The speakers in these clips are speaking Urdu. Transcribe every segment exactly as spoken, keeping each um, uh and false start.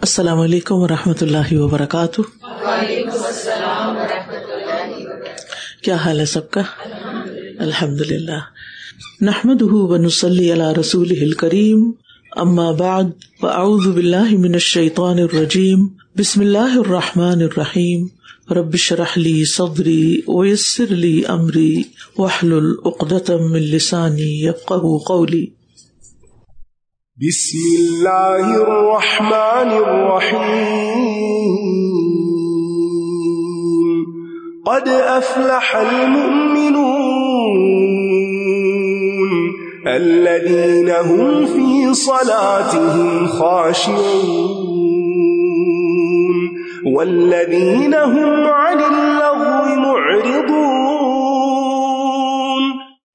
السلام علیکم ورحمۃ اللہ وبرکاتہ۔ وعلیکم السلام ورحمۃ اللہ وبرکاتہ۔ کیا حال ہے سب کا؟ الحمد للہ، نحمدہ ونصلی علی رسولہ الکریم، اما بعد، فاعوذ باللہ من الشیطان الرجیم، بسم اللہ الرحمن الرحیم، رب اشرح لی صدری ویسر لی امری واحلل عقدۃ من لسانی یفقہوا قولی۔ بسم اللہ الرحمن الرحیم، قد افلح المؤمنون الذین هم فی صلاتهم خاشعون والذین هم عن اللغو معرضون۔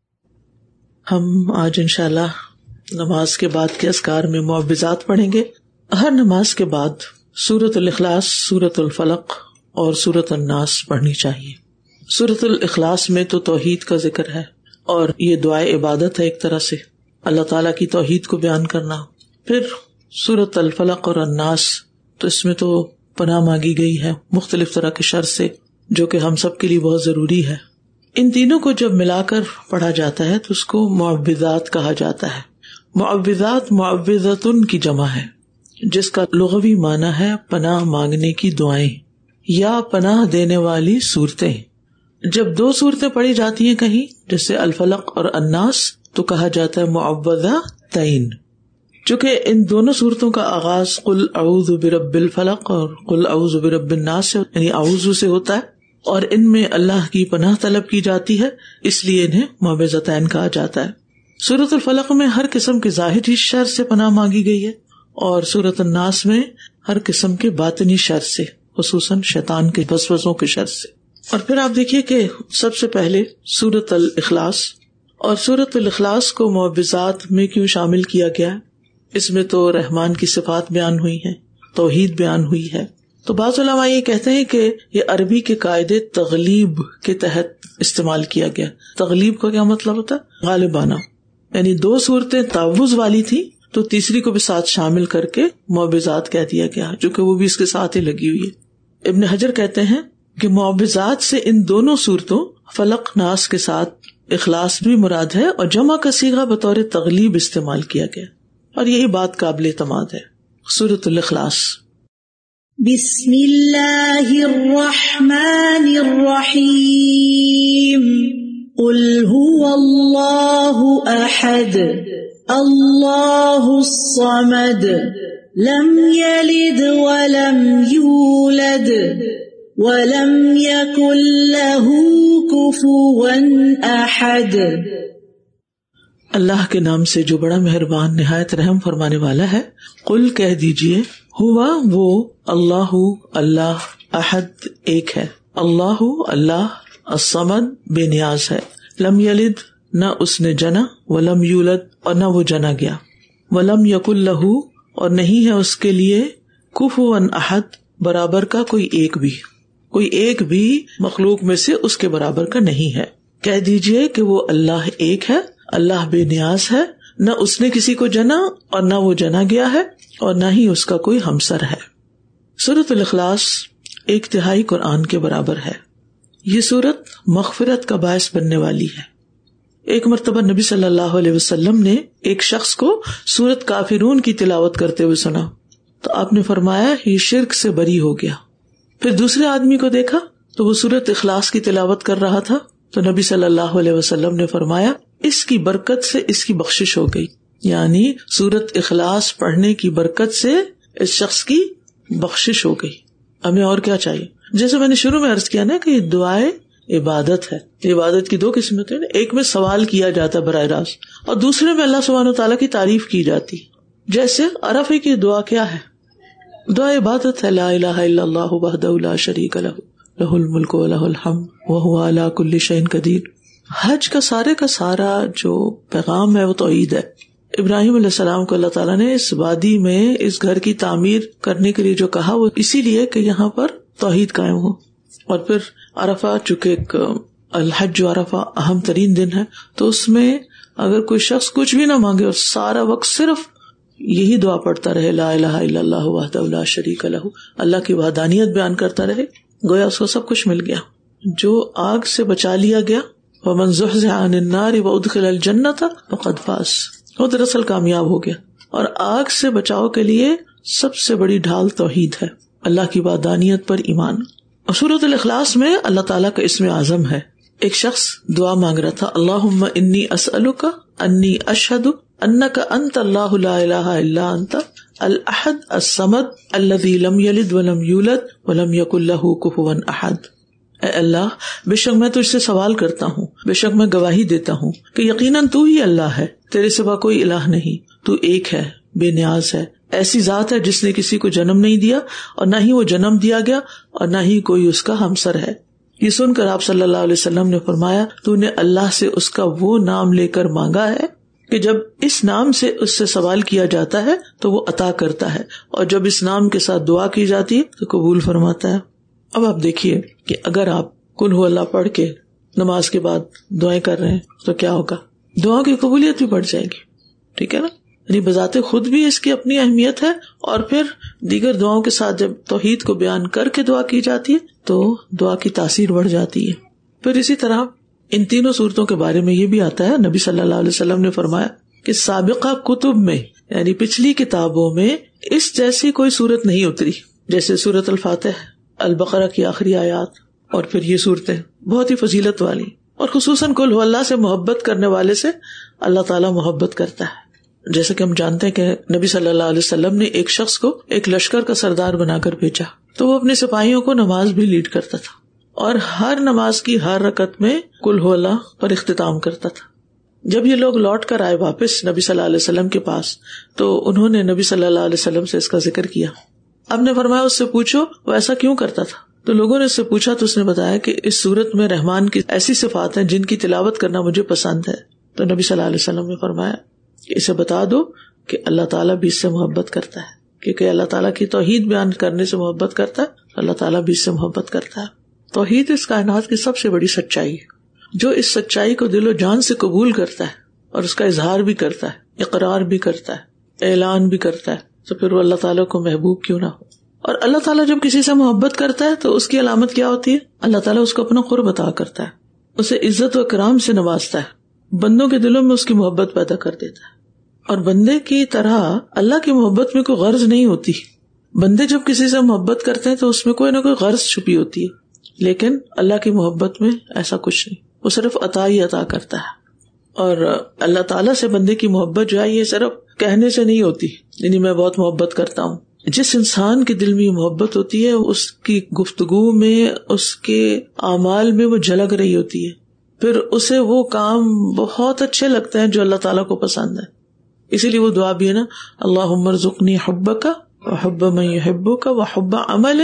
ہم آج انشاءاللہ نماز کے بعد کے اذکار میں معوذات پڑھیں گے۔ ہر نماز کے بعد سورۃ الاخلاص، سورۃ الفلق اور سورۃ الناس پڑھنی چاہیے۔ سورۃ الاخلاص میں تو توحید کا ذکر ہے اور یہ دعائے عبادت ہے ایک طرح سے، اللہ تعالیٰ کی توحید کو بیان کرنا۔ پھر سورۃ الفلق اور الناس تو اس میں تو پناہ مانگی گئی ہے مختلف طرح کے شر سے، جو کہ ہم سب کے لیے بہت ضروری ہے۔ ان تینوں کو جب ملا کر پڑھا جاتا ہے تو اس کو معوذات کہا جاتا ہے۔ معوذات معوذتن کی جمع ہے، جس کا لغوی معنی ہے پناہ مانگنے کی دعائیں یا پناہ دینے والی صورتیں۔ جب دو صورتیں پڑھی جاتی ہیں کہیں، جیسے الفلق اور الناس، تو کہا جاتا ہے معوذتین۔ چونکہ ان دونوں صورتوں کا آغاز قل اعوذ برب الفلق اور قل اعوذ برب الناس سے، یعنی اعوذ سے ہوتا ہے، اور ان میں اللہ کی پناہ طلب کی جاتی ہے، اس لیے انہیں معوذتین کہا جاتا ہے۔ سورۃ الفلق میں ہر قسم کے ظاہری شر سے پناہ مانگی گئی ہے، اور سورۃ الناس میں ہر قسم کے باطنی شر سے، خصوصاً شیطان کے وسوسوں کے شر سے۔ اور پھر آپ دیکھیے کہ سب سے پہلے سورۃ الاخلاص، اور سورۃ الاخلاص کو معوذات میں کیوں شامل کیا گیا ہے؟ اس میں تو رحمان کی صفات بیان ہوئی ہیں، توحید بیان ہوئی ہے۔ تو بعض علماء یہ کہتے ہیں کہ یہ عربی کے قاعدے تغلیب کے تحت استعمال کیا گیا۔ تغلیب کا کیا مطلب ہوتا ہے؟ غالبانہ، یعنی دو صورتیں تعوذ والی تھی تو تیسری کو بھی ساتھ شامل کر کے معوذات کہہ دیا گیا، جو کہ وہ بھی اس کے ساتھ ہی لگی ہوئی ہے۔ ابن حجر کہتے ہیں کہ معوذات سے ان دونوں صورتوں فلق ناس کے ساتھ اخلاص بھی مراد ہے، اور جمع کا صیغہ بطور تغلیب استعمال کیا گیا، اور یہی بات قابل اعتماد ہے۔ سورۃ الاخلاص۔ بسم اللہ الرحمن الرحیم، قل هو اللہ احد اللہ الصمد لم یلد ولم یولد ولم یکن له کفوا احد۔ اللہ کے نام سے جو بڑا مہربان نہایت رحم فرمانے والا ہے۔ قل کہہ دیجئے، ہوا وہ، اللہ اللہ، احد ایک ہے، اللہ اللہ، الصمد بے نیاز ہے، لم یلد نہ اس نے جنا، ولم یولد اور نہ وہ جنا گیا، ولم یکن لہ اور نہیں ہے اس کے لیے، کفوا احد برابر کا کوئی ایک بھی، کوئی ایک بھی مخلوق میں سے اس کے برابر کا نہیں ہے۔ کہہ دیجئے کہ وہ اللہ ایک ہے، اللہ بے نیاز ہے، نہ اس نے کسی کو جنا اور نہ وہ جنا گیا ہے، اور نہ ہی اس کا کوئی ہمسر ہے۔ سورۃ الاخلاص ایک تہائی قرآن کے برابر ہے۔ یہ سورت مغفرت کا باعث بننے والی ہے۔ ایک مرتبہ نبی صلی اللہ علیہ وسلم نے ایک شخص کو سورت کافرون کی تلاوت کرتے ہوئے سنا تو آپ نے فرمایا یہ شرک سے بری ہو گیا۔ پھر دوسرے آدمی کو دیکھا تو وہ سورت اخلاص کی تلاوت کر رہا تھا تو نبی صلی اللہ علیہ وسلم نے فرمایا اس کی برکت سے اس کی بخشش ہو گئی، یعنی سورت اخلاص پڑھنے کی برکت سے اس شخص کی بخشش ہو گئی۔ ہمیں اور کیا چاہیے؟ جیسے میں نے شروع میں عرض کیا نا کہ یہ دعائیں عبادت ہے۔ عبادت کی دو قسمیں ہیں، ایک میں سوال کیا جاتا ہے براہ راست، اور دوسرے میں اللہ سبحانہ وتعالیٰ کی تعریف کی جاتی۔ جیسے عرفے کی دعا کیا ہے؟ دعا عبادت ہے، لا الہ الا اللہ وحدہ لا شریک لہ لہ الملک ولہ الحمد وہو علی کل شیء قدیر۔ حج کا سارے کا سارا جو پیغام ہے وہ توحید ہے۔ ابراہیم علیہ السلام کو اللہ تعالیٰ نے اس وادی میں اس گھر کی تعمیر کرنے کے لیے جو کہا وہ اسی لیے کہ یہاں پر توحید قائم ہو۔ اور پھر عرفہ، چونکہ ایک الحج عرفہ اہم ترین دن ہے، تو اس میں اگر کوئی شخص کچھ بھی نہ مانگے اور سارا وقت صرف یہی دعا پڑھتا رہے، لا الہ الا اللہ وحدہ لا شریک لہ، اللہ کی وحدانیت بیان کرتا رہے، گویا اس کو سب کچھ مل گیا۔ جو آگ سے بچا لیا گیا، ومن زحزح عن النار وادخل الجنۃ فقد فاز، وہ دراصل کامیاب ہو گیا۔ اور آگ سے بچاؤ کے لیے سب سے بڑی ڈھال توحید ہے، اللہ کی وحدانیت پر ایمان۔ اور سورۃ الاخلاص میں اللہ تعالیٰ کا اسم اعظم ہے۔ ایک شخص دعا مانگ رہا تھا، اللہم انی اسألک انی اشہد انک انت اللہ لا الہ الا انت الاحد الصمد الذی لم یلد ولم یولد ولم یکن لہ کفوا احد۔ اے اللہ، بے شک میں تجھ سے سوال کرتا ہوں، بے شک میں گواہی دیتا ہوں کہ یقیناً تو ہی اللہ ہے، تیرے سوا کوئی الہ نہیں، تو ایک ہے، بے نیاز ہے، ایسی ذات ہے جس نے کسی کو جنم نہیں دیا اور نہ ہی وہ جنم دیا گیا اور نہ ہی کوئی اس کا ہمسر ہے۔ یہ سن کر آپ صلی اللہ علیہ وسلم نے فرمایا، تو نے اللہ سے اس کا وہ نام لے کر مانگا ہے کہ جب اس نام سے اس سے سوال کیا جاتا ہے تو وہ عطا کرتا ہے، اور جب اس نام کے ساتھ دعا کی جاتی ہے تو قبول فرماتا ہے۔ اب آپ دیکھیے کہ اگر آپ قل ہو اللہ پڑھ کے نماز کے بعد دعائیں کر رہے ہیں تو کیا ہوگا، دعاؤں کی قبولیت بھی بڑھ جائے گی، ٹھیک ہے نا۔ یعنی بذات خود بھی اس کی اپنی اہمیت ہے، اور پھر دیگر دعاؤں کے ساتھ جب توحید کو بیان کر کے دعا کی جاتی ہے تو دعا کی تاثیر بڑھ جاتی ہے۔ پھر اسی طرح ان تینوں صورتوں کے بارے میں یہ بھی آتا ہے، نبی صلی اللہ علیہ وسلم نے فرمایا کہ سابقہ کتب میں، یعنی پچھلی کتابوں میں اس جیسی کوئی صورت نہیں اتری، جیسے سورۃ الفاتح، البقرہ کی آخری آیات، اور پھر یہ صورتیں بہت ہی فضیلت والی۔ اور خصوصاً قل ہو اللہ سے محبت کرنے والے سے اللہ تعالیٰ محبت کرتا ہے۔ جیسے کہ ہم جانتے ہیں کہ نبی صلی اللہ علیہ وسلم نے ایک شخص کو ایک لشکر کا سردار بنا کر بھیجا، تو وہ اپنے سپاہیوں کو نماز بھی لیڈ کرتا تھا، اور ہر نماز کی ہر رکعت میں قل ہو اللہ پر اختتام کرتا تھا۔ جب یہ لوگ لوٹ کر آئے واپس نبی صلی اللہ علیہ وسلم کے پاس تو انہوں نے نبی صلی اللہ علیہ وسلم سے اس کا ذکر کیا۔ اب نے فرمایا اس سے پوچھو وہ ایسا کیوں کرتا تھا، تو لوگوں نے اس سے پوچھا تو اس نے بتایا کہ اس صورت میں رحمان کی ایسی صفات ہیں جن کی تلاوت کرنا مجھے پسند ہے۔ تو نبی صلی اللہ علیہ وسلم نے فرمایا کہ اسے بتا دو کہ اللہ تعالیٰ بھی اس سے محبت کرتا ہے، کیونکہ اللہ تعالیٰ کی توحید بیان کرنے سے محبت کرتا ہے، اللہ تعالیٰ بھی اس سے محبت کرتا ہے۔ توحید اس کائنات کی سب سے بڑی سچائی ہے۔ جو اس سچائی کو دل و جان سے قبول کرتا ہے اور اس کا اظہار بھی کرتا ہے، اقرار بھی کرتا ہے، اعلان بھی کرتا ہے، تو پھر وہ اللہ تعالیٰ کو محبوب کیوں نہ ہو۔ اور اللہ تعالیٰ جب کسی سے محبت کرتا ہے تو اس کی علامت کیا ہوتی ہے، اللہ تعالیٰ اس کو اپنا قرب عطا کرتا ہے، اسے عزت و اکرام سے نوازتا ہے، بندوں کے دلوں میں اس کی محبت پیدا کر دیتا ہے۔ اور بندے کی طرح اللہ کی محبت میں کوئی غرض نہیں ہوتی۔ بندے جب کسی سے محبت کرتے ہیں تو اس میں کوئی نہ کوئی غرض چھپی ہوتی ہے، لیکن اللہ کی محبت میں ایسا کچھ نہیں، وہ صرف عطا ہی عطا کرتا ہے۔ اور اللہ تعالیٰ سے بندے کی محبت جو ہے یہ صرف کہنے سے نہیں ہوتی، یعنی میں بہت محبت کرتا ہوں۔ جس انسان کے دل میں یہ محبت ہوتی ہے اس کی گفتگو میں، اس کے اعمال میں وہ جھلک رہی ہوتی ہے، پھر اسے وہ کام بہت اچھے لگتے ہیں جو اللہ تعالیٰ کو پسند ہے۔ اسی لیے وہ دعا بھی ہے نا، اللہم ارزقنی حبک وحب من یحبک وحب عمل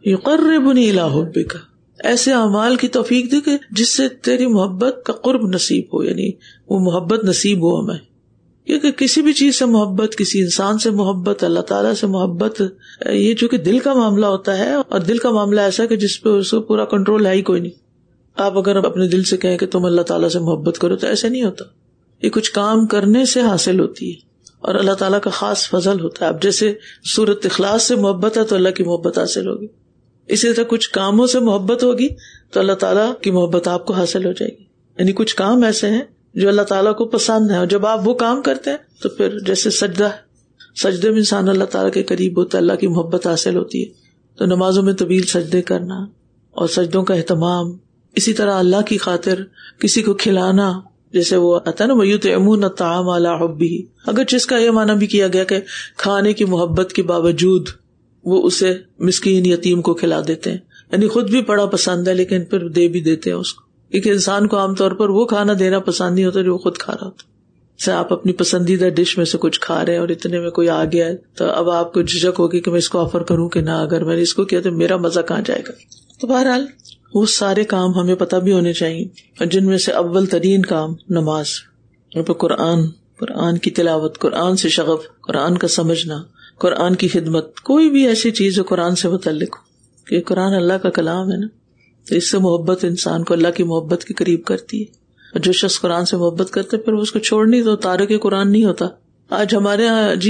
یقربنی الی حبک، ایسے اعمال کی توفیق دے کہ جس سے تیری محبت کا قرب نصیب ہو، یعنی وہ محبت نصیب ہو ہمیں۔ کیونکہ کسی بھی چیز سے محبت، کسی انسان سے محبت، اللہ تعالیٰ سے محبت، یہ جو کہ دل کا معاملہ ہوتا ہے، اور دل کا معاملہ ایسا کہ جس پہ اس کو پورا کنٹرول ہے ہی کوئی نہیں۔ آپ اگر اپنے دل سے کہیں کہ تم اللہ تعالیٰ سے محبت کرو تو ایسے نہیں ہوتا، یہ کچھ کام کرنے سے حاصل ہوتی ہے، اور اللہ تعالیٰ کا خاص فضل ہوتا ہے۔ اب جیسے سورۃ اخلاص سے محبت ہے تو اللہ کی محبت حاصل ہوگی، اسی طرح کچھ کاموں سے محبت ہوگی تو اللہ تعالیٰ کی محبت آپ کو حاصل ہو جائے گی۔ یعنی کچھ کام ایسے ہیں جو اللہ تعالیٰ کو پسند ہے، اور جب آپ وہ کام کرتے ہیں تو پھر جیسے سجدہ، سجدے میں انسان اللہ تعالیٰ کے قریب ہوتا ہے، اللہ کی محبت حاصل ہوتی ہے۔ تو نمازوں میں طویل سجدے کرنا اور سجدوں کا اہتمام، اسی طرح اللہ کی خاطر کسی کو کھلانا، جیسے وہ آتا ہے نا وَيُطْعِمُونَ الطَّعَامَ عَلَىٰ حُبِّهِ، اگر جس کا یہ معنی بھی کیا گیا کہ کھانے کی محبت کے باوجود وہ اسے مسکین یتیم کو کھلا دیتے ہیں، یعنی خود بھی بڑا پسند ہے لیکن پھر دے بھی دیتے ہیں اس کو، کیونکہ انسان کو عام طور پر وہ کھانا دینا پسند نہیں ہوتا جو وہ خود کھا رہا ہوتا۔ جیسے آپ اپنی پسندیدہ ڈش میں سے کچھ کھا رہے ہیں اور اتنے میں کوئی آ گیا ہے تو اب آپ کو جھجک ہوگی کہ میں اس کو آفر کروں کہ نہ، اگر میں نے اس کو کیا تو میرا مزہ کہاں جائے گا۔ تو بہرحال وہ سارے کام ہمیں پتہ بھی ہونے چاہیے، جن میں سے اول ترین کام نماز، اور پھر قرآن، قرآن کی تلاوت، قرآن سے شغف، قرآن کا سمجھنا، قرآن کی خدمت، کوئی بھی ایسی چیز جو قرآن سے متعلق ہو، کہ قرآن اللہ کا کلام ہے نا، تو اس سے محبت انسان کو اللہ کی محبت کے قریب کرتی ہے۔ اور جو شخص قرآن سے محبت کرتے پھر وہ اس کو چھوڑ نہیں تو تارک قرآن نہیں ہوتا۔ آج ہمارے یہاں عجیب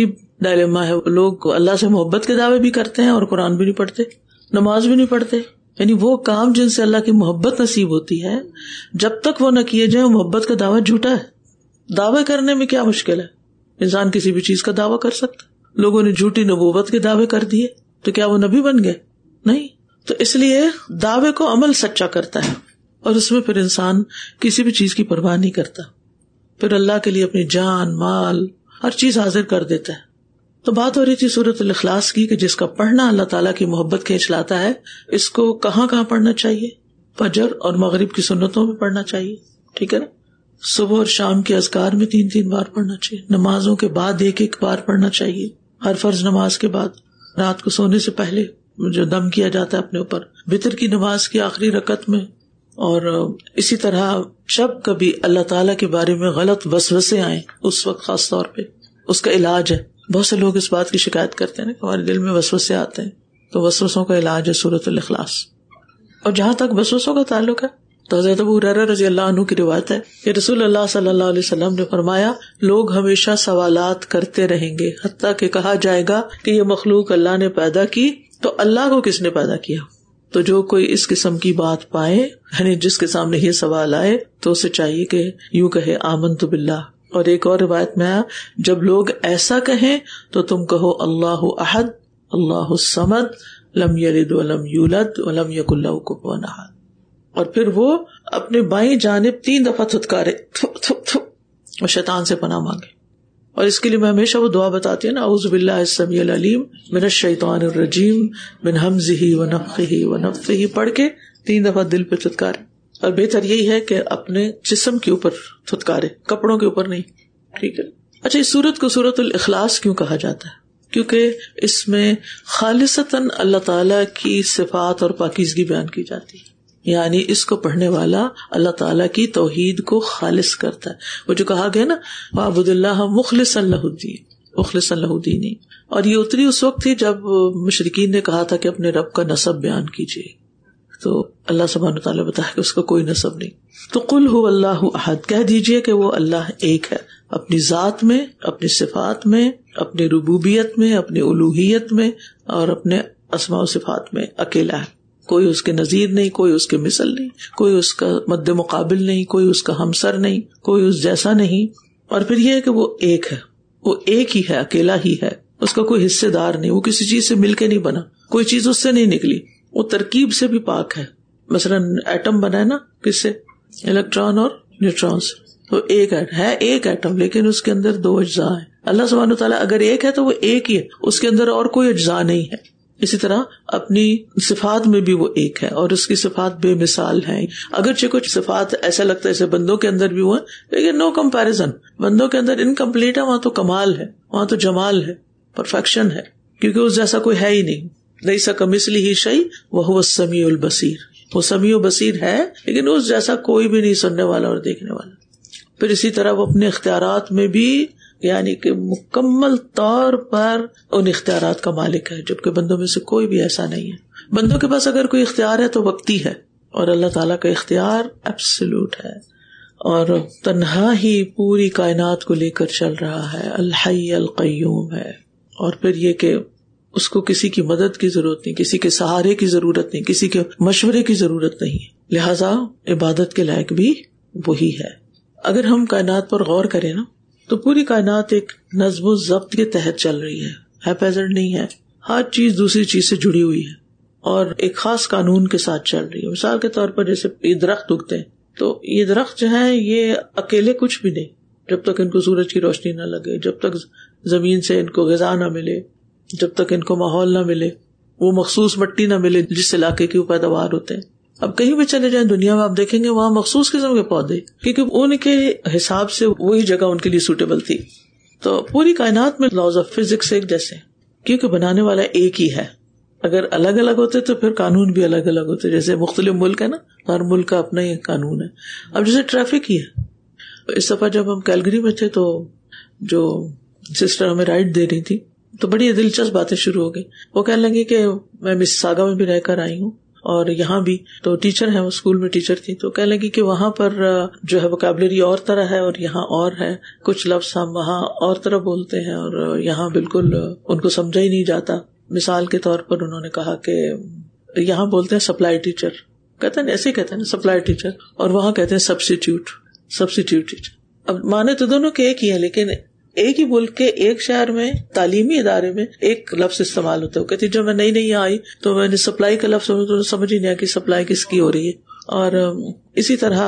ڈائلیما ہے. لوگ اللہ سے محبت کے دعوے بھی کرتے ہیں اور قرآن بھی نہیں پڑھتے, نماز بھی نہیں پڑھتے. یعنی وہ کام جن سے اللہ کی محبت نصیب ہوتی ہے, جب تک وہ نہ کیے جائیں محبت کا دعویٰ جھوٹا ہے. دعوے کرنے میں کیا مشکل ہے؟ انسان کسی بھی چیز کا دعویٰ کر سکتا. لوگوں نے جھوٹی نبوت کے دعوے کر دیے تو کیا وہ نبی بن گئے؟ نہیں. تو اس لیے دعوے کو عمل سچا کرتا ہے, اور اس میں پھر انسان کسی بھی چیز کی پرواہ نہیں کرتا, پھر اللہ کے لیے اپنی جان مال ہر چیز حاضر کر دیتا ہے. تو بات ہو رہی تھی سورۃ الاخلاص کی کہ جس کا پڑھنا اللہ تعالیٰ کی محبت کھینچ لاتا ہے. اس کو کہاں کہاں پڑھنا چاہیے؟ فجر اور مغرب کی سنتوں میں پڑھنا چاہیے, ٹھیک ہے نا. صبح اور شام کے اذکار میں تین تین بار پڑھنا چاہیے. نمازوں کے بعد ایک ایک بار پڑھنا چاہیے, ہر فرض نماز کے بعد, رات کو سونے سے پہلے جو دم کیا جاتا ہے اپنے اوپر, وتر کی نماز کی آخری رکعت میں. اور اسی طرح جب کبھی اللہ تعالیٰ کے بارے میں غلط وسوسے آئیں اس وقت خاص طور پہ اس کا علاج ہے. بہت سے لوگ اس بات کی شکایت کرتے ہیں نا کہ ہمارے دل میں وسوسے آتے ہیں, تو وسوسوں کا علاج ہے سورۃ الاخلاص. اور جہاں تک وسوسوں کا تعلق ہے تو حضرت ابو ہریرہ رضی اللہ عنہ کی روایت ہے کہ رسول اللہ صلی اللہ علیہ وسلم نے فرمایا, لوگ ہمیشہ سوالات کرتے رہیں گے حتیٰ کہ کہا جائے گا کہ یہ مخلوق اللہ نے پیدا کی تو اللہ کو کس نے پیدا کیا. تو جو کوئی اس قسم کی بات پائے, یعنی جس کے سامنے یہ سوال آئے, تو اسے چاہیے کہ یوں کہے آمنت باللہ. اور ایک اور روایت میں آیا, جب لوگ ایسا کہیں تو تم کہو اللہ احد اللہ الصمد لم یلد ولم یولد ولم یکن لہ کفوا احد. اور پھر وہ اپنے بائیں جانب تین دفعہ تھتکارے تھو تھو تھو اور شیطان سے پناہ مانگے. اور اس کے لیے میں ہمیشہ وہ دعا بتاتی ہوں نا, اعوذ باللہ السمیع العلیم من الشیطان الرجیم من ہمزہ ونفخہ ونفثہ پڑھ کے تین دفعہ دل پہ تھتکارے. اور بہتر یہی ہے کہ اپنے جسم کے اوپر تھتکارے, کپڑوں کے اوپر نہیں, ٹھیک ہے. اچھا, اس سورت کو سورۃ الاخلاص کیوں کہا جاتا ہے؟ کیونکہ اس میں خالصتاً اللہ تعالی کی صفات اور پاکیزگی بیان کی جاتی ہے. یعنی اس کو پڑھنے والا اللہ تعالیٰ کی توحید کو خالص کرتا ہے. وہ جو کہا گیا نا, وَاعْبُدِ اللَّهَ مُخْلِصًا لَهُ الدِّينَ مُخْلِصًا لَهُ دِينِي, اور یہ اتری اس وقت تھی جب مشرکین نے کہا تھا کہ اپنے رب کا نسب بیان کیجیے. تو اللہ سبحانہ وتعالیٰ بتایا کہ اس کا کوئی نسب نہیں. تو قل هو اللہ احد, کہہ دیجیے کہ وہ اللہ ایک ہے, اپنی ذات میں, اپنی صفات میں, اپنی ربوبیت میں, اپنی الوہیت میں, اور اپنے اسماء و صفات میں اکیلا ہے. کوئی اس کے نظیر نہیں, کوئی اس کے مثل نہیں, کوئی اس کا مد مقابل نہیں, کوئی اس کا ہمسر نہیں, کوئی اس جیسا نہیں. اور پھر یہ ہے کہ وہ ایک ہے, وہ ایک ہی ہے, اکیلا ہی ہے, اس کا کوئی حصے دار نہیں, وہ کسی چیز سے مل کے نہیں بنا, کوئی چیز اس سے نہیں نکلی, وہ ترکیب سے بھی پاک ہے. مثلاً ایٹم بنا ہے نا, کس سے؟ الیکٹران اور نیوٹران سے. تو ایک ہے ایک ایٹم, لیکن اس کے اندر دو اجزاء ہیں. اللہ سبحانہ وتعالیٰ اگر ایک ہے تو وہ ایک ہی ہے, اس کے اندر اور کوئی اجزاء نہیں ہے. اسی طرح اپنی صفات میں بھی وہ ایک ہے, اور اس کی صفات بے مثال ہیں. اگرچہ کچھ صفات ایسا لگتا ہے جیسے بندوں کے اندر بھی وہ ہیں, لیکن نو کمپیریزن. بندوں کے اندر انکمپلیٹ ہے, وہاں تو کمال ہے, وہاں تو جمال ہے, پرفیکشن ہے, کیونکہ اس جیسا کوئی ہے ہی نہیں. لیس کمثلہ شیء وہو السمیع البصیر, وہ سمیع و بصیر ہے لیکن اس جیسا کوئی بھی نہیں سننے والا اور دیکھنے والا. پھر اسی طرح وہ اپنے اختیارات میں بھی, یعنی کہ مکمل طور پر ان اختیارات کا مالک ہے, جبکہ بندوں میں سے کوئی بھی ایسا نہیں ہے. بندوں کے پاس اگر کوئی اختیار ہے تو وقتی ہے, اور اللہ تعالیٰ کا اختیار ایبسولوٹ ہے, اور تنہا ہی پوری کائنات کو لے کر چل رہا ہے. الحی القیوم ہے. اور پھر یہ کہ اس کو کسی کی مدد کی ضرورت نہیں, کسی کے سہارے کی ضرورت نہیں, کسی کے مشورے کی ضرورت نہیں, لہذا عبادت کے لائق بھی وہی ہے. اگر ہم کائنات پر غور کریں نا, تو پوری کائنات ایک نظم و ضبط کے تحت چل رہی ہے, ہیپیزنڈ نہیں ہے. ہر چیز دوسری چیز سے جڑی ہوئی ہے اور ایک خاص قانون کے ساتھ چل رہی ہے. مثال کے طور پر جیسے یہ درخت اگتے ہیں, تو یہ درخت جو ہیں یہ اکیلے کچھ بھی نہیں, جب تک ان کو سورج کی روشنی نہ لگے, جب تک زمین سے ان کو غذا نہ ملے, جب تک ان کو ماحول نہ ملے, وہ مخصوص مٹی نہ ملے جس علاقے کی وہ پیداوار ہوتے ہیں. اب کہیں بھی چلے جائیں دنیا میں آپ دیکھیں گے وہاں مخصوص قسم کے پودے, کیونکہ ان کے حساب سے وہی جگہ ان کے لیے سوٹیبل تھی. تو پوری کائنات میں لاز آف فزکس ایک جیسے, کیونکہ بنانے والا ایک ہی ہے. اگر الگ الگ ہوتے تو پھر قانون بھی الگ الگ ہوتے. جیسے مختلف ملک ہے نا, ہر ملک کا اپنا ہی قانون ہے. اب جیسے ٹریفک ہی ہے, اس دفعہ جب ہم کیلگری میں تھے تو جو سسٹر ہمیں رائڈ دے رہی تھی تو بڑی دلچسپ باتیں شروع ہو گئی. وہ کہنے لگی کہ میں مساگا میں بھی رہ کر آئی ہوں, اور یہاں بھی تو ٹیچر ہیں، وہ اسکول میں ٹیچر تھی، تو کہنے لگی کہ وہاں پر جو ہے ووکیبلری اور طرح ہے اور یہاں اور ہے، کچھ لفظ ہم وہاں اور طرح بولتے ہیں اور یہاں بالکل ان کو سمجھا ہی نہیں جاتا. مثال کے طور پر انہوں نے کہا کہ یہاں بولتے ہیں سپلائی ٹیچر، کہتے ہیں ایسے ہی کہتے ہیں سپلائی ٹیچر، اور وہاں کہتے ہیں سبسٹیٹیوٹ سبسٹیٹیوٹ ٹیچر. اب مانے تو دونوں کے ایک ہی ہے، لیکن ایک ہی ملک کے ایک شہر میں تعلیمی ادارے میں ایک لفظ استعمال ہوتا ہے. کہتی جب میں نئی نئی آئی تو میں نے سپلائی کا لفظ تو سمجھ ہی نہیں آیا کہ سپلائی کس کی ہو رہی ہے. اور اسی طرح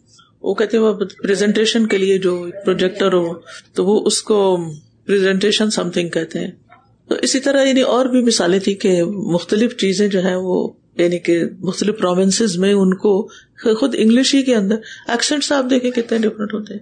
وہ کہتے ہیں وہ پریزنٹیشن کے لیے جو پروجیکٹر ہو تو وہ اس کو پریزنٹیشن سم تھنگ کہتے ہیں. تو اسی طرح یعنی اور بھی مثالیں تھی کہ مختلف چیزیں جو ہیں وہ یعنی کہ مختلف پروونسز میں ان کو خود انگلش ہی کے اندر ایکسنٹس آپ دیکھیں کتنے ڈفرنٹ ہوتے ہیں،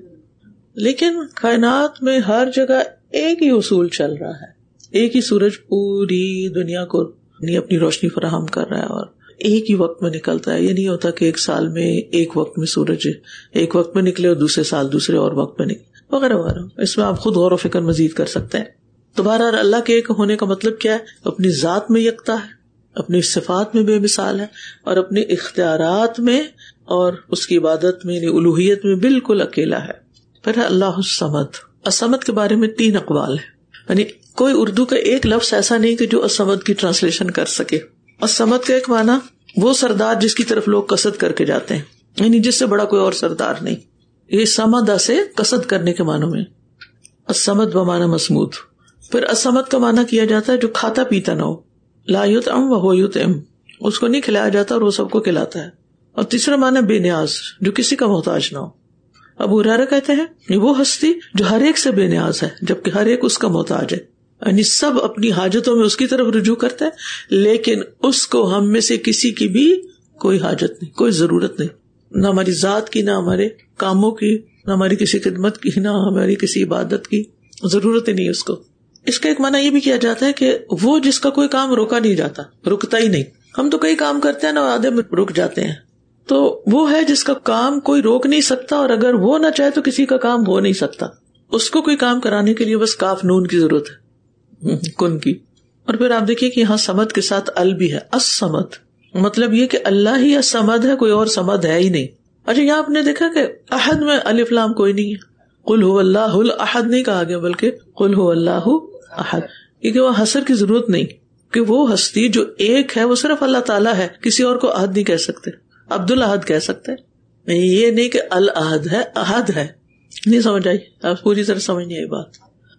لیکن کائنات میں ہر جگہ ایک ہی اصول چل رہا ہے. ایک ہی سورج پوری دنیا کو اپنی روشنی فراہم کر رہا ہے اور ایک ہی وقت میں نکلتا ہے. یہ نہیں ہوتا کہ ایک سال میں ایک وقت میں سورج ایک وقت میں نکلے اور دوسرے سال دوسرے اور وقت میں نکلے وغیرہ وغیرہ. اس میں آپ خود غور و فکر مزید کر سکتے ہیں. تو بہرحال اللہ کے ایک ہونے کا مطلب کیا ہے؟ اپنی ذات میں یکتا ہے، اپنی صفات میں بے مثال ہے، اور اپنے اختیارات میں اور اس کی عبادت میں یعنی الوہیت میں بالکل اکیلا ہے. پھر اللہ الصمد. الصمد کے بارے میں تین اقوال ہیں، یعنی کوئی اردو کا ایک لفظ ایسا نہیں کہ جو الصمد کی ٹرانسلیشن کر سکے. الصمد کا ایک معنی وہ سردار جس کی طرف لوگ قصد کر کے جاتے ہیں، یعنی جس سے بڑا کوئی اور سردار نہیں. یہ صمد سے قصد کرنے کے معنوں میں الصمد بمعنی مسمود. پھر الصمد کا معنی کیا جاتا ہے جو کھاتا پیتا نہ ہو، لا یطعم وہو یطعم، اس کو نہیں کھلایا جاتا اور وہ سب کو کھلاتا ہے. اور تیسرا معنی بے نیاز، جو کسی کا محتاج نہ ہو. ابو ہریرہ کہتے ہیں یہ وہ ہستی جو ہر ایک سے بے نیاز ہے جبکہ ہر ایک اس کا محتاج ہے. یعنی سب اپنی حاجتوں میں اس کی طرف رجوع کرتے ہیں، لیکن اس کو ہم میں سے کسی کی بھی کوئی حاجت نہیں، کوئی ضرورت نہیں، نہ ہماری ذات کی، نہ ہمارے کاموں کی، نہ ہماری کسی خدمت کی، نہ ہماری کسی عبادت کی ضرورت ہی نہیں اس کو. اس کا ایک معنی یہ بھی کیا جاتا ہے کہ وہ جس کا کوئی کام روکا نہیں جاتا، رکتا ہی نہیں. ہم تو کئی کام کرتے ہیں نا آدھے میں رک جاتے ہیں، تو وہ ہے جس کا کام کوئی روک نہیں سکتا، اور اگر وہ نہ چاہے تو کسی کا کام ہو نہیں سکتا. اس کو کوئی کام کرانے کے لیے بس کاف نون کی ضرورت ہے، کن کی. اور پھر آپ دیکھیے کہ یہاں سمد کے ساتھ ال بھی ہے، الصمد، مطلب یہ کہ اللہ ہی الصمد ہے، کوئی اور سمد ہے ہی نہیں. اچھا یہاں آپ نے دیکھا کہ احد میں الف لام کوئی نہیں ہے، قل هو اللہ الاحد نہیں کہا گیا بلکہ قل هو اللہ احد، کیونکہ وہ حصر کی ضرورت نہیں کہ وہ ہستی جو ایک ہے وہ صرف اللہ تعالیٰ ہے، کسی اور کو احد نہیں کہہ سکتے. عبد الاحد کہہ سکتے، یہ نہیں کہ الاحد ہے، احد ہے. نہیں سمجھ آئی؟ آپ پوری طرح سمجھ نہیں آئی بات.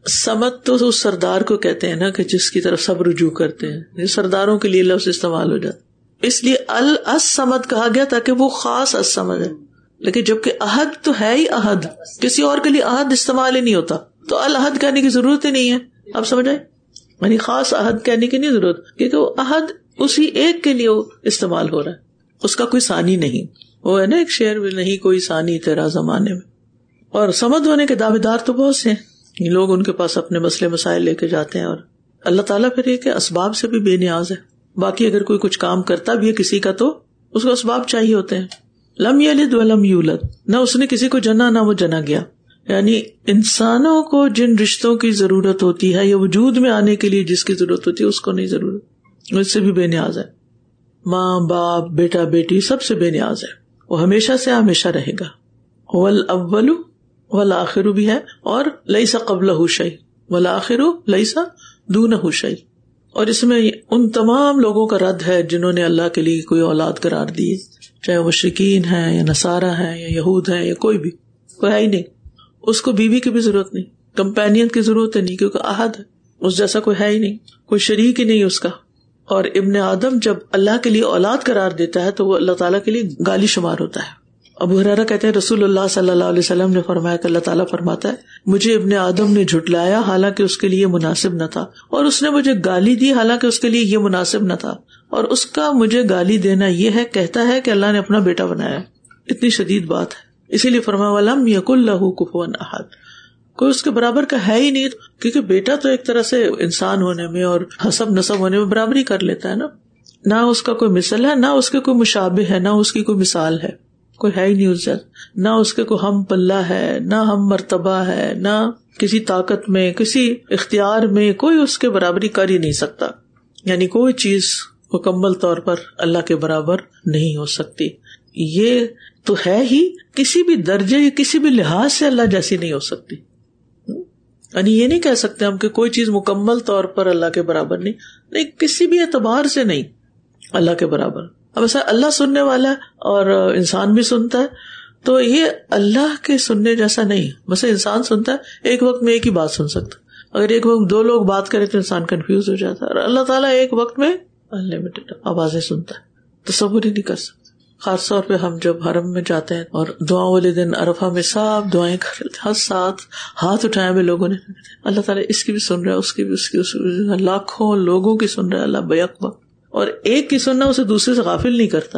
سمت تو اس سردار کو کہتے ہیں نا کہ جس کی طرف سب رجوع کرتے ہیں، یہ سرداروں کے لیے لفظ استعمال ہو جاتا، اس لیے الصمد کہا گیا تاکہ وہ خاص الصمد ہے. لیکن جبکہ احد تو ہے ہی احد، کسی اور کے لیے احد استعمال ہی نہیں ہوتا، تو الاحد کہنے کی ضرورت ہی نہیں ہے. آپ سمجھ آئے؟ یعنی خاص احد کہنے کی نہیں ضرورت، کیونکہ وہ احد اسی ایک کے لیے استعمال ہو رہا ہے، اس کا کوئی ثانی نہیں. وہ ہے نا ایک شعر میں، نہیں کوئی ثانی تیرا زمانے میں. اور سمد ہونے کے دعوے دار تو بہت سے ہیں، لوگ ان کے پاس اپنے مسئلے مسائل لے کے جاتے ہیں، اور اللہ تعالیٰ پھر یہ کہ اسباب سے بھی بے نیاز ہے. باقی اگر کوئی کچھ کام کرتا بھی ہے کسی کا تو اس کو اسباب چاہیے ہوتے ہیں. لم یلد ولم یولد، نہ اس نے کسی کو جنا نہ وہ جنا گیا. یعنی انسانوں کو جن رشتوں کی ضرورت ہوتی ہے یا وجود میں آنے کے لیے جس کی ضرورت ہوتی ہے اس کو نہیں ضرورت، اس سے بھی بے نیاز ہے. ماں باپ بیٹا بیٹی سب سے بے نیاز ہے، وہ ہمیشہ سے ہمیشہ رہے گا. هو الاول والآخر بھی ہے، اور لیس قبلہ شیء والآخر لیس دونہ شیء. اور اس میں ان تمام لوگوں کا رد ہے جنہوں نے اللہ کے لیے کوئی اولاد قرار دی، چاہے وہ مشرکین ہیں یا نصارہ ہیں یا یہود ہیں یا کوئی بھی، کوئی ہے ہی نہیں. اس کو بیوی کی بھی ضرورت نہیں، کمپینین کی ضرورت نہیں، کیونکہ احد ہے، اس جیسا کوئی ہے ہی نہیں، کوئی شریک ہی نہیں اس کا. اور ابن آدم جب اللہ کے لیے اولاد قرار دیتا ہے تو وہ اللہ تعالیٰ کے لیے گالی شمار ہوتا ہے. ابو ہریرہ کہتے ہیں رسول اللہ صلی اللہ علیہ وسلم نے فرمایا کہ اللہ تعالیٰ فرماتا ہے مجھے ابن آدم نے جھٹلایا حالانکہ اس کے لیے مناسب نہ تھا، اور اس نے مجھے گالی دی حالانکہ اس کے لیے یہ مناسب نہ تھا، اور اس کا مجھے گالی دینا یہ ہے کہتا ہے کہ اللہ نے اپنا بیٹا بنایا. اتنی شدید بات ہے. اسی لیے فرمایا وَلَمْ يَكُنْ لَهُ كُفُوًا أَحَدٌ، کوئی اس کے برابر کا ہے ہی نہیں، کیونکہ بیٹا تو ایک طرح سے انسان ہونے میں اور حسب نسب ہونے میں برابری کر لیتا ہے نا. نہ اس کا کوئی مثل ہے، نہ اس کے کوئی مشابہ ہے، نہ اس کی کوئی مثال ہے، کوئی ہے ہی نہیں اس جیسا. نہ اس کے کوئی ہم پلہ ہے، نہ ہم مرتبہ ہے، نہ کسی طاقت میں، کسی اختیار میں کوئی اس کے برابری کر ہی نہیں سکتا. یعنی کوئی چیز مکمل طور پر اللہ کے برابر نہیں ہو سکتی. یہ تو ہے ہی، کسی بھی درجے یا کسی بھی لحاظ سے اللہ جیسی نہیں ہو سکتی. یعنی یہ نہیں کہہ سکتے ہم کہ کوئی چیز مکمل طور پر اللہ کے برابر نہیں، نہیں کسی بھی اعتبار سے نہیں اللہ کے برابر. اب ایسا اللہ سننے والا ہے اور انسان بھی سنتا ہے، تو یہ اللہ کے سننے جیسا نہیں. بس انسان سنتا ہے، ایک وقت میں ایک ہی بات سن سکتا. اگر ایک وقت دو لوگ بات کریں تو انسان کنفیوز ہو جاتا ہے، اور اللہ تعالیٰ ایک وقت میں انلمیٹڈ آوازیں سنتا ہے، تصور ہی نہیں کر سکتا. خاص طور پہ ہم جب حرم میں جاتے ہیں اور دعاؤں والے دن عرفہ میں سب دعائیں کر رہے تھے، ہر ساتھ ہاتھ اٹھائے ہوئے لوگوں نے، اللہ تعالیٰ اس کی بھی سن رہا ہے، اس کی بھی، اس کی بھی، لاکھوں لوگوں کی سن رہا ہے اللہ بیک وقت. اور ایک کی سننا اسے دوسرے سے غافل نہیں کرتا،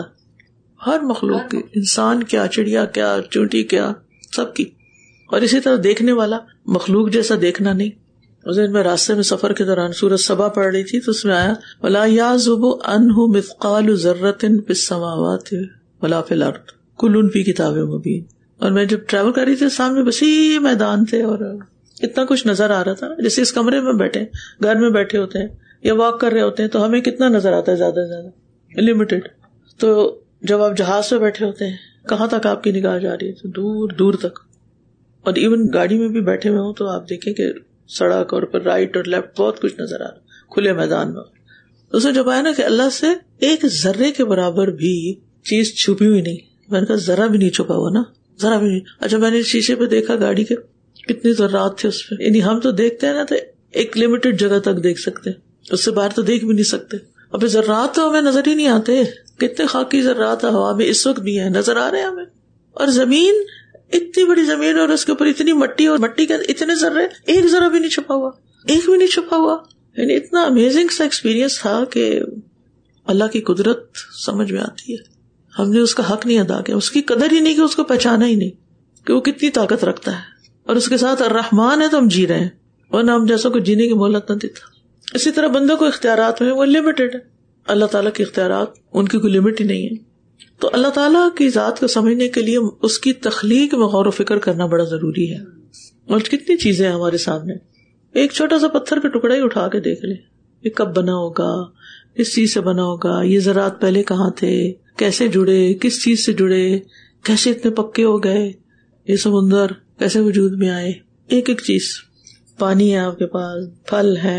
ہر مخلوق کی، انسان کیا، چڑیا کیا، چونٹی کیا، سب کی. اور اسی طرح دیکھنے والا مخلوق جیسا دیکھنا نہیں. اس دن میں راستے میں سفر کے دوران سورۃ سبا پڑھ رہی تھی تو اس میں آیا وَلَا يَعْزُبُ عَنْهُ مِثْقَالُ ذَرَّةٍ فِي السَّمَاوَاتِ وَلَا فِي الْأَرْضِ كُلٌّ فِي كِتَابٍ مُبِينٍ. اور میں جب ٹریول کر رہی تھی سامنے وسیع میدان تھے اور اتنا کچھ نظر آ رہا تھا، جیسے اس کمرے میں بیٹھے، گھر میں بیٹھے ہوتے ہیں یا واک کر رہے ہوتے ہیں تو ہمیں کتنا نظر آتا ہے، زیادہ سے زیادہ لمیٹڈ. تو جب آپ جہاز پہ بیٹھے ہوتے ہیں کہاں تک آپ کی نگاہ جا رہی ہے؟ دور دور تک. اور ایون گاڑی میں بھی بیٹھے ہوئے ہوں تو آپ دیکھیں کہ سڑک اور پر رائٹ اور لیفٹ بہت کچھ نظر آ رہا کھلے میدان میں. اس میں جب آیا نا کہ اللہ سے ایک ذرے کے برابر بھی چیز چھپی ہوئی نہیں. میں نے کہا ذرا بھی نہیں چھپا ہوا نا، ذرا بھی نہیں. اچھا میں نے شیشے پہ دیکھا گاڑی کے کتنی ذرات تھے اس پہ. یعنی ہم تو دیکھتے ہیں نا تو ایک لمیٹڈ جگہ تک دیکھ سکتے ہیں، اس سے باہر تو دیکھ بھی نہیں سکتے. اب ذرات تو ہمیں نظر ہی نہیں آتے. کتنے خاکی ذرات ہوا میں اس وقت بھی ہیں، نظر آ رہے ہیں ہمیں. اور زمین، اتنی بڑی زمین اور اس کے اوپر اتنی مٹی، اور مٹی کے اتنے ذرے، ایک ذرا بھی نہیں چھپا ہوا، ایک بھی نہیں چھپا ہوا. یعنی اتنا امیزنگ سا ایکسپیرینس تھا کہ اللہ کی قدرت سمجھ میں آتی ہے. ہم نے اس کا حق نہیں ادا کیا، اس کی قدر ہی نہیں کہ اس کو پہچانا ہی نہیں کہ وہ کتنی طاقت رکھتا ہے. اور اس کے ساتھ الرحمن ہے تو ہم جی رہے ہیں، ورنہ ہم جیسوں کو جینے کی مہلت نہ دیتا. اسی طرح بندوں کو اختیارات میں وہ لمیٹڈ ہے، اللہ تعالیٰ کے اختیارات ان کی کوئی لمٹ ہی نہیں ہے. تو اللہ تعالیٰ کی ذات کو سمجھنے کے لیے اس کی تخلیق میں غور و فکر کرنا بڑا ضروری ہے. اور کتنی چیزیں ہیں ہمارے سامنے، ایک چھوٹا سا پتھر کا ٹکڑا ہی اٹھا کے دیکھ لیں، یہ کب بنا ہوگا، کس چیز سے بنا ہوگا، یہ ذرات پہلے کہاں تھے، کیسے جڑے، کس چیز سے جڑے، کیسے اتنے پکے ہو گئے، یہ سمندر کیسے وجود میں آئے. ایک ایک چیز، پانی ہے آپ کے پاس، پھل ہے،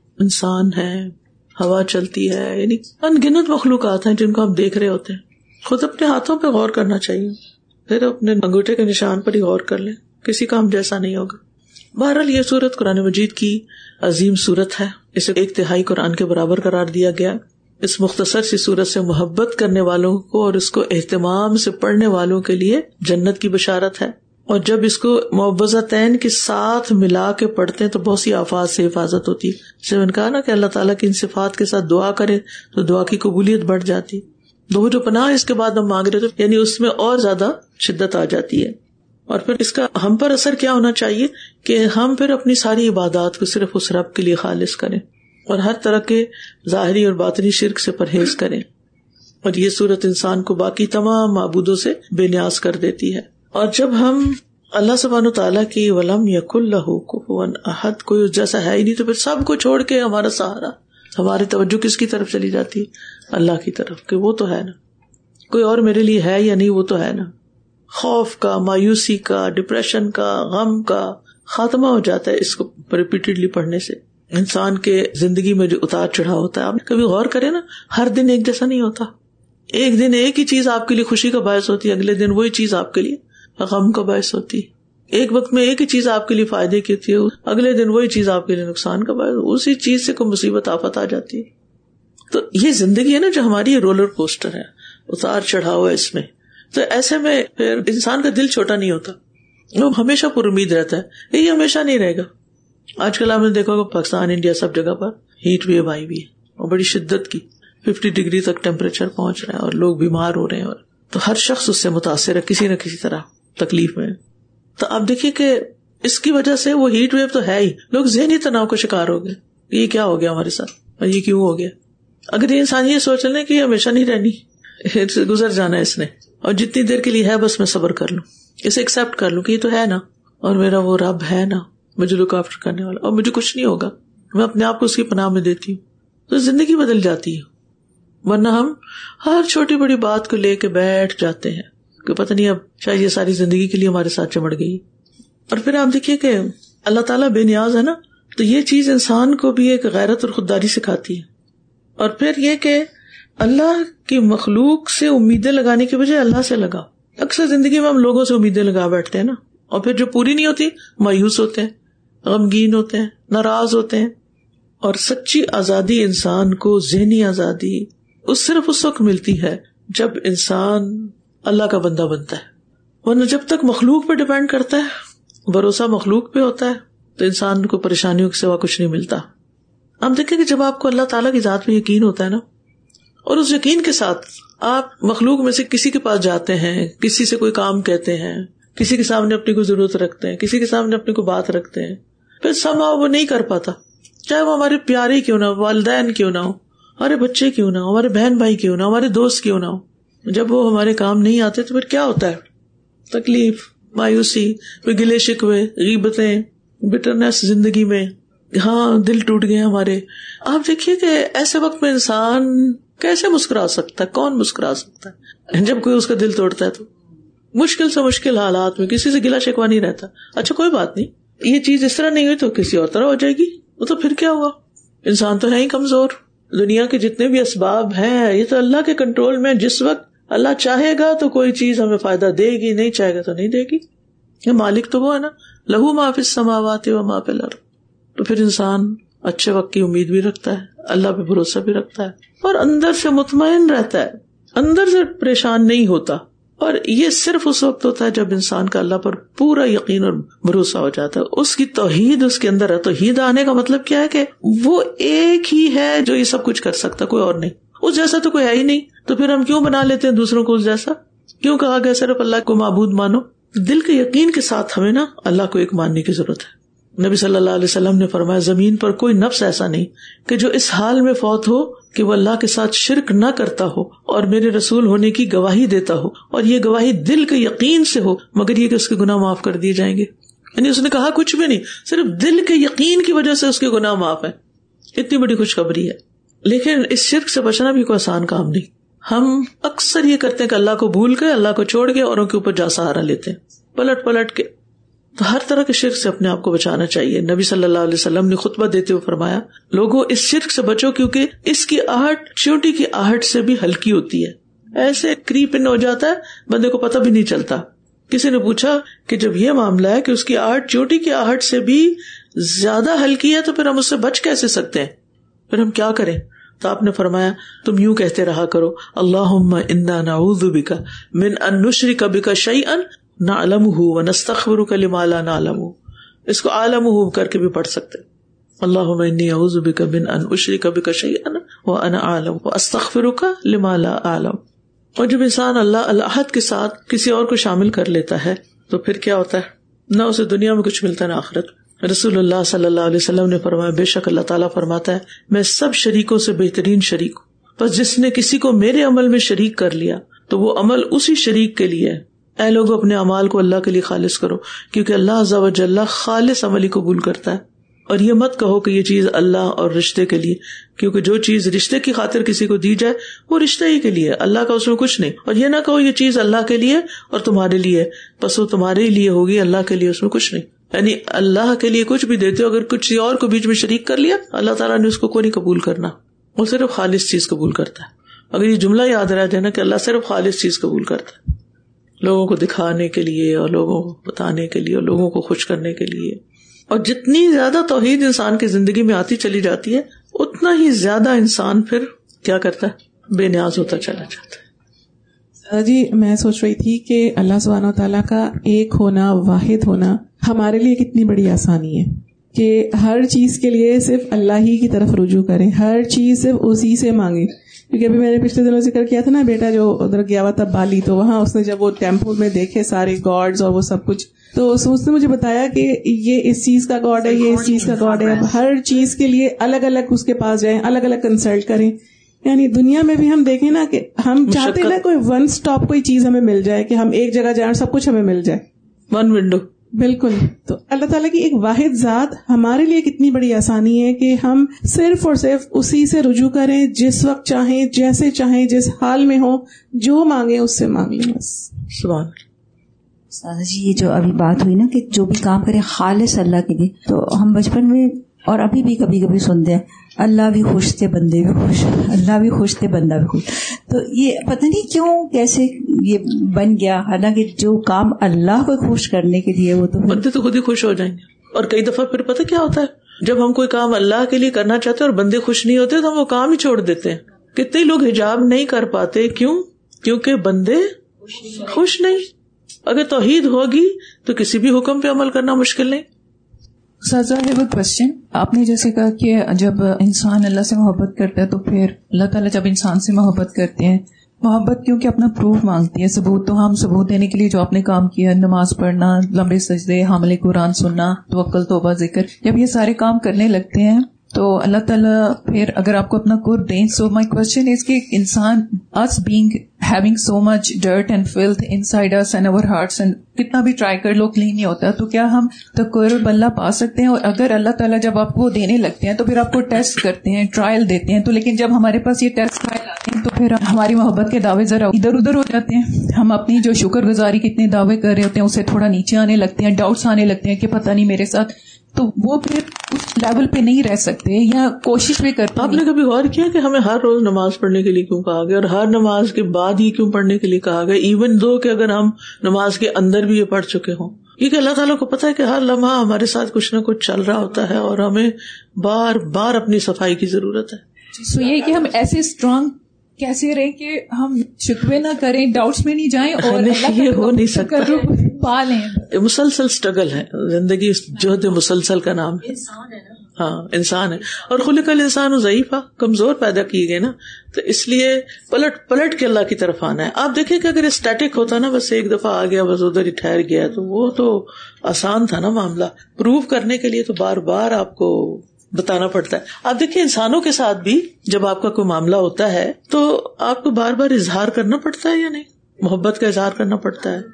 انسان ہے، ہوا چلتی ہے، یعنی ان گنت مخلوقات ہیں جن کو ہم دیکھ رہے ہوتے ہیں. خود اپنے ہاتھوں پہ غور کرنا چاہیے، پھر اپنے انگوٹھے کے نشان پر ہی غور کر لیں، کسی کا ہم جیسا نہیں ہوگا. بہرحال یہ سورت قرآن مجید کی عظیم سورت ہے، اسے ایک تہائی قرآن کے برابر قرار دیا گیا. اس مختصر سی سورت سے محبت کرنے والوں کو اور اس کو اہتمام سے پڑھنے والوں کے لیے جنت کی بشارت ہے. اور جب اس کو معوذتین کے ساتھ ملا کے پڑھتے ہیں تو بہت سی آفات سے حفاظت ہوتی ہے. جیسے میں نے کہا نا کہ اللہ تعالیٰ کی ان صفات کے ساتھ دعا کرے تو دعا کی قبولیت بڑھ جاتی. دو جو پناہ اس کے بعد ہم مانگ رہے تھے، یعنی اس میں اور زیادہ شدت آ جاتی ہے. اور پھر اس کا ہم پر اثر کیا ہونا چاہیے کہ ہم پھر اپنی ساری عبادات کو صرف اس رب کے لیے خالص کریں اور ہر طرح کے ظاہری اور باطنی شرک سے پرہیز کریں. اور یہ صورت انسان کو باقی تمام معبودوں سے بے نیاز کر دیتی ہے. اور جب ہم اللہ سبحانہ و تعالیٰ کی ولم یکن لہ کفوا احد، کوئی اس جیسا ہے ہی نہیں، تو پھر سب کو چھوڑ کے ہمارا سہارا، ہماری توجہ کس کی طرف چلی جاتی ہے؟ اللہ کی طرف، کہ وہ تو ہے نا، کوئی اور میرے لیے ہے یا نہیں، وہ تو ہے نا. خوف کا، مایوسی کا، ڈپریشن کا، غم کا خاتمہ ہو جاتا ہے اس کو ریپیٹڈلی پڑھنے سے. انسان کے زندگی میں جو اتار چڑھاؤ ہوتا ہے، آپ کبھی غور کریں نا، ہر دن ایک جیسا نہیں ہوتا. ایک دن ایک ہی چیز آپ کے لیے خوشی کا باعث ہوتی ہے، اگلے دن وہی چیز آپ کے لیے غم کا باعث ہوتی ہے. ایک وقت میں ایک ہی چیز آپ کے لیے فائدے کی ہوتی ہے، اگلے دن وہی چیز آپ کے لیے نقصان کا باعث، اسی چیز سے کوئی مصیبت آفت آ جاتی ہے. تو یہ زندگی ہے نا جو ہماری رولر کوسٹر ہے، اتار چڑھاؤ ہے اس میں. تو ایسے میں پھر انسان کا دل چھوٹا نہیں ہوتا، وہ ہمیشہ پر امید رہتا ہے. یہ ہمیشہ نہیں رہے گا. آج کل آپ نے دیکھا کہ پاکستان، انڈیا، سب جگہ پر ہیٹ ویو آئی ہوئی ہے اور بڑی شدت کی، ففٹی ڈگری تک ٹیمپریچر پہنچ رہا ہے اور لوگ بیمار ہو رہے ہیں. اور تو ہر شخص اس سے متاثر ہے کسی نہ کسی طرح، تکلیف میں. تو آپ دیکھیے کہ اس کی وجہ سے وہ ہیٹ ویو تو ہے ہی، لوگ ذہنی تناؤ کا شکار ہو گئے. یہ کیا ہو گیا ہمارے ساتھ اور یہ کیوں ہو گیا؟ اگر یہ انسان یہ سوچ لیں کہ یہ ہمیشہ نہیں رہنی، گزر جانا ہے اس نے، اور جتنی دیر کے لیے ہے بس میں صبر کر لوں، اسے ایکسپٹ کر لوں کہ یہ تو ہے نا، اور میرا وہ رب ہے نا مجھے لک آفٹر کرنے والا، اور مجھے کچھ نہیں ہوگا، میں اپنے آپ کو اس کی پناہ میں دیتی ہوں، تو زندگی بدل جاتی ہے. ورنہ ہم ہر چھوٹی بڑی بات کو لے کے بیٹھ جاتے ہیں کہ پتہ نہیں اب شاید یہ ساری زندگی کے لیے ہمارے ساتھ چمڑ گئی. اور پھر آپ دیکھیے کہ اللہ تعالیٰ بے نیاز ہے نا, تو یہ چیز انسان کو بھی ایک غیرت اور خودداری سکھاتی ہے. اور پھر یہ کہ اللہ کی مخلوق سے امیدیں لگانے کی بجائے اللہ سے لگا. اکثر زندگی میں ہم لوگوں سے امیدیں لگا بیٹھتے ہیں نا, اور پھر جو پوری نہیں ہوتی مایوس ہوتے ہیں, غمگین ہوتے ہیں, ناراض ہوتے ہیں. اور سچی آزادی انسان کو, ذہنی آزادی, اس صرف اس وقت ملتی ہے جب انسان اللہ کا بندہ بنتا ہے. ورنہ جب تک مخلوق پہ ڈیپینڈ کرتا ہے, بھروسہ مخلوق پہ ہوتا ہے, تو انسان کو پریشانیوں کے سوا کچھ نہیں ملتا. ہم دیکھیں کہ جب آپ کو اللہ تعالیٰ کی ذات پہ یقین ہوتا ہے نا, اور اس یقین کے ساتھ آپ مخلوق میں سے کسی کے پاس جاتے ہیں, کسی سے کوئی کام کہتے ہیں, کسی کے سامنے اپنی کوئی ضرورت رکھتے ہیں, کسی کے سامنے اپنی کوئی بات رکھتے ہیں, پھر سما وہ نہیں کر پاتا, چاہے وہ ہمارے پیارے کیوں نہ ہو, والدین کیوں نہ ہو, ہمارے بچے کیوں نہ ہو, ہمارے بہن بھائی کیوں نہ ہو, ہمارے دوست کیوں نہ ہو, جب وہ ہمارے کام نہیں آتے تو پھر کیا ہوتا ہے؟ تکلیف, مایوسی, کوئی گلے شکوے, غیبتیں, بٹرنس زندگی میں, ہاں دل ٹوٹ گئے ہمارے. آپ دیکھیے کہ ایسے وقت میں انسان کیسے مسکرا سکتا ہے؟ کون مسکرا سکتا ہے جب کوئی اس کا دل توڑتا ہے؟ تو مشکل سے مشکل حالات میں کسی سے گلا شکوا نہیں رہتا. اچھا کوئی بات نہیں, یہ چیز اس طرح نہیں ہوئی تو کسی اور طرح ہو جائے گی, وہ تو پھر کیا ہوا؟ انسان تو ہے ہی کمزور. دنیا کے جتنے بھی اسباب ہیں یہ تو اللہ کے کنٹرول میں. جس وقت اللہ چاہے گا تو کوئی چیز ہمیں فائدہ دے گی, نہیں چاہے گا تو نہیں دے گی. یہ مالک تو وہ ہے نا, لہو ما فی السماوات و ما فی الارض. تو پھر انسان اچھے وقت کی امید بھی رکھتا ہے, اللہ پہ بھروسہ بھی رکھتا ہے, اور اندر سے مطمئن رہتا ہے, اندر سے پریشان نہیں ہوتا. اور یہ صرف اس وقت ہوتا ہے جب انسان کا اللہ پر پورا یقین اور بھروسہ ہو جاتا ہے, اس کی توحید اس کے اندر ہے. توحید آنے کا مطلب کیا ہے کہ وہ ایک ہی ہے جو یہ سب کچھ کر سکتا, کوئی اور نہیں. اس جیسا تو کوئی ہے ہی نہیں, تو پھر ہم کیوں بنا لیتے ہیں دوسروں کو اس جیسا؟ کیوں کہا گیا صرف اللہ کو معبود مانو؟ دل کے یقین کے ساتھ ہمیں نا اللہ کو ایک ماننے کی ضرورت ہے. نبی صلی اللہ علیہ وسلم نے فرمایا, زمین پر کوئی نفس ایسا نہیں کہ جو اس حال میں فوت ہو کہ وہ اللہ کے ساتھ شرک نہ کرتا ہو اور میرے رسول ہونے کی گواہی دیتا ہو, اور یہ گواہی دل کے یقین سے ہو, مگر یہ کہ اس کے گناہ معاف کر دیے جائیں گے. یعنی اس نے کہا کچھ بھی نہیں, صرف دل کے یقین کی وجہ سے اس کے گناہ معاف ہیں. اتنی بڑی خوشخبری ہے. لیکن اس شرک سے بچنا بھی کوئی آسان کام نہیں. ہم اکثر یہ کرتے ہیں کہ اللہ کو بھول کے, اللہ کو چھوڑ کے اوروں کے اوپر جا سہارا لیتے ہیں, پلٹ پلٹ کے. تو ہر طرح کے شرک سے اپنے آپ کو بچانا چاہیے. نبی صلی اللہ علیہ وسلم نے خطبہ دیتے ہوئے فرمایا, لوگوں اس شرک سے بچو کیونکہ اس کی آہٹ چیونٹی کی آہٹ سے بھی ہلکی ہوتی ہے. ایسے کریپ ان ہو جاتا ہے, بندے کو پتہ بھی نہیں چلتا. کسی نے پوچھا کہ جب یہ معاملہ ہے کہ اس کی آہٹ چیونٹی کی آہٹ سے بھی زیادہ ہلکی ہے تو پھر ہم اس سے بچ کیسے سکتے ہیں؟ پھر ہم کیا کریں؟ تو آپ نے فرمایا, تم یوں کہتے رہا کرو, اللہم انا نعوذ بک من ان نشرک بک شیئا نعلمہ ونستغفرک لما لا نعلم. اس کو عالمہ کر کے بھی پڑھ سکتے. اللہم انی اعوذ بک من ان اشرک بک شیئا وانا اعلم واستغفرک لما لا اعلم. اور جب انسان اللہ الاحد کے ساتھ کسی اور کو شامل کر لیتا ہے تو پھر کیا ہوتا ہے؟ نہ اسے دنیا میں کچھ ملتا نہ آخرت. رسول اللہ صلی اللہ علیہ وسلم نے فرمایا, بے شک اللہ تعالیٰ فرماتا ہے, میں سب شریکوں سے بہترین شریک ہوں, بس جس نے کسی کو میرے عمل میں شریک کر لیا تو وہ عمل اسی شریک کے لیے ہے. اے لوگوں اپنے اعمال کو اللہ کے لیے خالص کرو, کیونکہ اللہ عز و جل خالص عمل ہی قبول کرتا ہے. اور یہ مت کہو کہ یہ چیز اللہ اور رشتے کے لیے, کیونکہ جو چیز رشتے کی خاطر کسی کو دی جائے وہ رشتے ہی کے لیے, اللہ کا اس میں کچھ نہیں. اور یہ نہ کہو یہ چیز اللہ کے لیے اور تمہارے لیے, بس وہ تمہارے لیے ہوگی, اللہ کے لیے اس میں کچھ نہیں. یعنی اللہ کے لیے کچھ بھی دیتے ہو, اگر کچھ اور کو بیچ میں شریک کر لیا, اللہ تعالیٰ نے اس کو کوئی نہیں قبول کرنا, وہ صرف خالص چیز قبول کرتا ہے. اگر یہ جملہ یاد رہ جائے نا کہ اللہ صرف خالص چیز قبول کرتا ہے, لوگوں کو دکھانے کے لیے اور لوگوں کو بتانے کے لیے اور لوگوں کو خوش کرنے کے لیے. اور جتنی زیادہ توحید انسان کی زندگی میں آتی چلی جاتی ہے, اتنا ہی زیادہ انسان پھر کیا کرتا ہے؟ بے نیاز ہوتا چلا جاتا ہے. جی میں سوچ رہی تھی کہ اللہ سبحانہ و تعالیٰ کا ایک ہونا, واحد ہونا ہمارے لیے کتنی بڑی آسانی ہے کہ ہر چیز کے لیے صرف اللہ ہی کی طرف رجوع کریں, ہر چیز صرف اسی سے مانگیں. کیونکہ ابھی میں نے پچھلے دنوں ذکر کیا تھا نا, بیٹا جو ادھر گیا ہوا تھا بالی, تو وہاں اس نے جب وہ ٹیمپل میں دیکھے سارے گاڈز اور وہ سب کچھ, تو اس نے مجھے بتایا کہ یہ اس چیز کا گاڈ ہے, یہ اس چیز کا گاڈ ہے. ہر چیز کے لیے الگ الگ اس کے پاس جائیں, الگ الگ کنسلٹ کریں. یعنی دنیا میں بھی ہم دیکھیں نا کہ ہم چاہتے ہیں نا کوئی ون سٹاپ کوئی چیز ہمیں مل جائے, کہ ہم ایک جگہ جائیں اور سب کچھ ہمیں مل جائے, ون ونڈو. بالکل. تو اللہ تعالیٰ کی ایک واحد ذات ہمارے لیے کتنی بڑی آسانی ہے کہ ہم صرف اور صرف اسی سے رجوع کریں, جس وقت چاہیں, جیسے چاہیں, جس حال میں ہوں, جو مانگیں اس سے مانگ لیں بس. سبحان. سادہ جی یہ جو ابھی بات ہوئی نا کہ جو بھی کام کرے خالص اللہ کے لیے, تو ہم بچپن میں اور ابھی بھی کبھی کبھی سنتے ہیں اللہ بھی خوش تھے بندے بھی خوش, اللہ بھی خوش تھے بندہ بھی خوش. تو یہ پتہ نہیں کیوں کیسے یہ بن گیا, حالانکہ جو کام اللہ کو خوش کرنے کے لیے وہ تو بندے تو خود ہی خوش ہو جائیں گے. اور کئی دفعہ پھر پتہ کیا ہوتا ہے, جب ہم کوئی کام اللہ کے لیے کرنا چاہتے ہیں اور بندے خوش نہیں ہوتے تو ہم وہ کام ہی چھوڑ دیتے ہیں. کتنے لوگ حجاب نہیں کر پاتے, کیوں؟ کیونکہ بندے خوش نہیں. اگر توحید ہوگی تو کسی بھی حکم پہ عمل کرنا مشکل نہیں. سازا ہے وہ کوشچن آپ نے جیسے کہا کہ جب انسان اللہ سے محبت کرتا ہے تو پھر اللہ تعالیٰ جب انسان سے محبت کرتے ہیں, محبت کیونکہ اپنا پروف مانگتی ہے, ثبوت, تو ہم ثبوت دینے کے لیے جو آپ نے کام کیا, نماز پڑھنا, لمبے سجدے, حامل قرآن سننا, توکل, توبہ, ذکر, جب یہ سارے کام کرنے لگتے ہیں تو اللہ تعالیٰ پھر اگر آپ کو اپنا قرب دیں. سو مائی کوشچن از کہ انسان us being having so much dirt and filth inside us and our hearts and کتنا بھی ٹرائی کر لو کلین نہیں ہوتا, تو کیا ہم تو قرب اللہ پا سکتے ہیں؟ اور اگر اللہ تعالیٰ جب آپ کو دینے لگتے ہیں تو پھر آپ کو ٹیسٹ کرتے ہیں, ٹرائل دیتے ہیں, تو لیکن جب ہمارے پاس یہ ٹیسٹ ٹرائل آتے ہیں تو پھر ہماری محبت کے دعوے ذرا ادھر ادھر ہو جاتے ہیں. ہم اپنی جو شکر گزاری کتنے دعوے کر رہے ہوتے ہیں اسے تھوڑا نیچے آنے لگتے ہیں, ڈاؤٹس آنے لگتے ہیں کہ پتہ نہیں میرے ساتھ, تو وہ پھر اس لیول پہ نہیں رہ سکتے یا کوشش بھی کرتے. آپ نے کبھی غور کیا کہ ہمیں ہر روز نماز پڑھنے کے لیے کیوں کہا گیا, اور ہر نماز کے بعد ہی کیوں پڑھنے کے لیے کہا گیا, ایون دو کہ اگر ہم نماز کے اندر بھی یہ پڑھ چکے ہوں؟ کیونکہ اللہ تعالیٰ کو پتا ہے کہ ہر لمحہ ہمارے ساتھ کچھ نہ کچھ چل رہا ہوتا ہے اور ہمیں بار بار اپنی صفائی کی ضرورت ہے. سو یہ کہ ہم ایسے اسٹرانگ کیسے رہیں کہ ہم شکوے نہ کریں, ڈاؤٹس میں نہیں جائیں, اور یہ ہو نہیں سکتا, پا لیں. مسلسل اسٹرگل ہے زندگی, جہد مسلسل کا نام ہے. ہاں انسان ہے, اور خلق الانسان ضعیفا, کمزور پیدا کیے گئے نا, تو اس لیے پلٹ پلٹ کے اللہ کی طرف آنا ہے. آپ دیکھیں کہ اگر اسٹیٹک ہوتا نا, بس ایک دفعہ آ گیا بس ادھر ہی ٹھہر گیا, تو وہ تو آسان تھا نا معاملہ. پروو کرنے کے لیے تو بار بار آپ کو بتانا پڑتا ہے. آپ دیکھیں انسانوں کے ساتھ بھی جب آپ کا کوئی معاملہ ہوتا ہے تو آپ کو بار بار اظہار کرنا پڑتا ہے یا نہیں, محبت کا اظہار کرنا پڑتا ہے,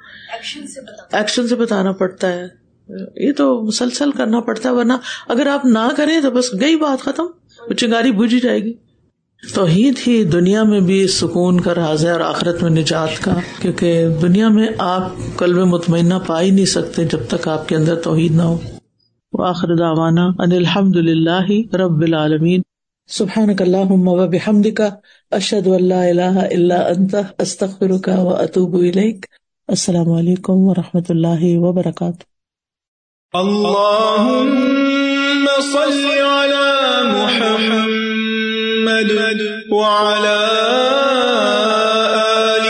ایکشن سے بتانا پڑتا ہے, یہ تو مسلسل کرنا پڑتا ہے, ورنہ اگر آپ نہ کریں تو بس گئی بات ختم, چنگاری بجھ ہی جائے گی. توحید ہی دنیا میں بھی سکون کا راز ہے اور آخرت میں نجات کا, کیونکہ دنیا میں آپ قلب مطمئنہ پا ہی نہیں سکتے جب تک آپ کے اندر توحید نہ ہو. وآخر دعوانا ان الحمد للہ رب العالمین. سبحانک اللہم و بحمدک, اشہد ان لا الہ الا انت, استغفرک و اتوب الیک. السلام علیکم و رحمۃ اللہ وبرکاتہ. اللهم صل على محمد وعلى آل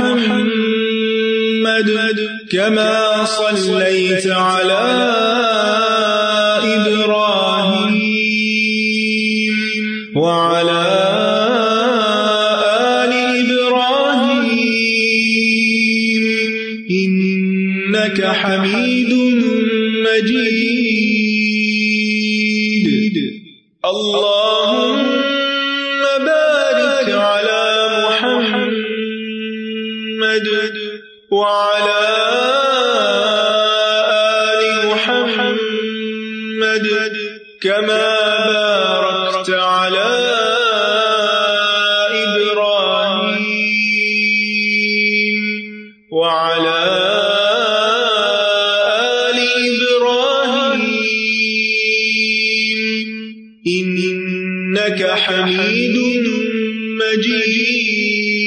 محمد كما صليت على إبراهيم وعلى آل إبراهيم إنك حميد مجيد. اللهم بارك على محمد وعلى آل محمد كما باركت على إبراهيم وعلى إنك حميد مجيد.